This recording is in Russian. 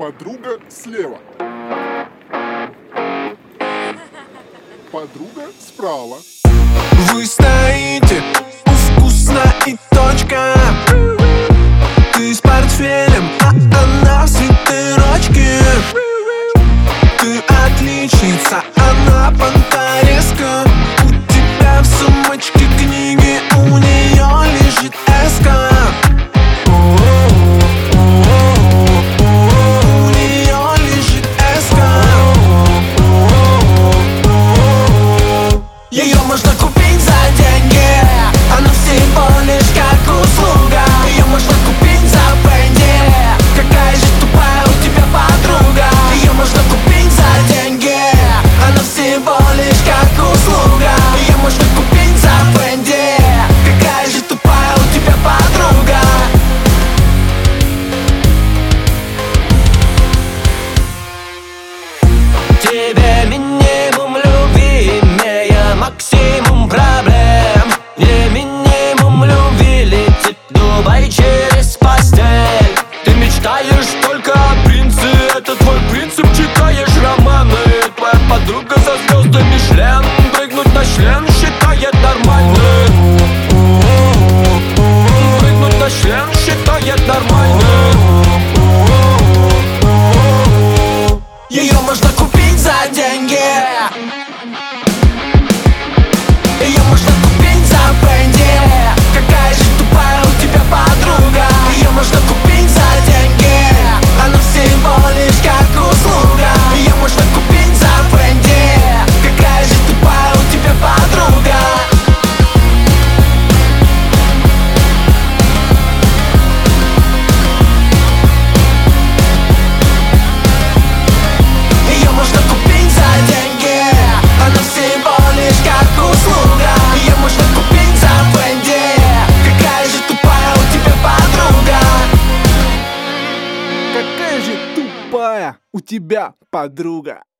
Подруга слева. Подруга справа. Вы стоите у вкусно и точка. Ты с портфелем, а она в свитерочке. Ты отличница, она понтареска. У тебя в сумочке книги, у нее лежит эска. У нее лежит эска. Ее можно купить за деньги, она всего лишь как услуга. Ее можно купить за пенди, какая же тупая у тебя подруга. Ее можно купить за деньги, она всего лишь как услуга. Ее можно купить за пенди, какая же тупая у тебя подруга. Тебе минимум любви, имея максимум проблем. Не минимум любви, летит Дубай через постель. Ты мечтаешь только о принце, это твой принцип, читаешь романы. Твоя подруга со звездами член, прыгнуть на член считает нормальным. Прыгнуть на член считает нормальным. Ее можно купить за деньги, ее можно купить за пенди. Какая же тупая у тебя подруга. Ее можно купить за деньги, она всего лишь как услуга. Ее можно купить за пенди, какая же тупая у тебя подруга. Ее можно купить за деньги, она всего лишь как услуга. Ее можно купить за пенди, какая же тупая у тебя подруга. Какая же тупая у тебя подруга.